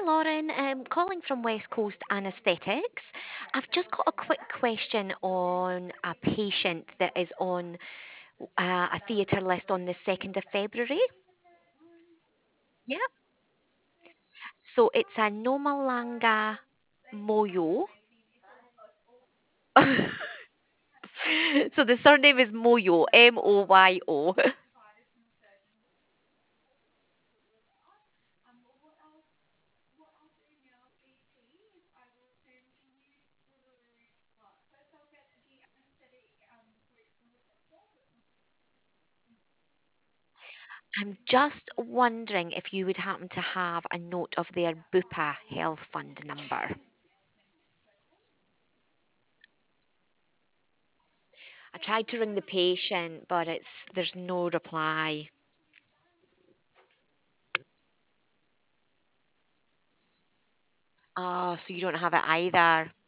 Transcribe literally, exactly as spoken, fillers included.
Lauren. Um, calling from West Coast Anaesthetics. I've just got a quick question on a patient that is on uh, a theatre list on the second of February. Yeah. So it's a Nomalanga Moyo. So the surname is Moyo, M O Y O. I'm just wondering if you would happen to have a note of their Bupa Health Fund number. I tried to ring the patient, but it's there's no reply. Oh, so you don't have it either.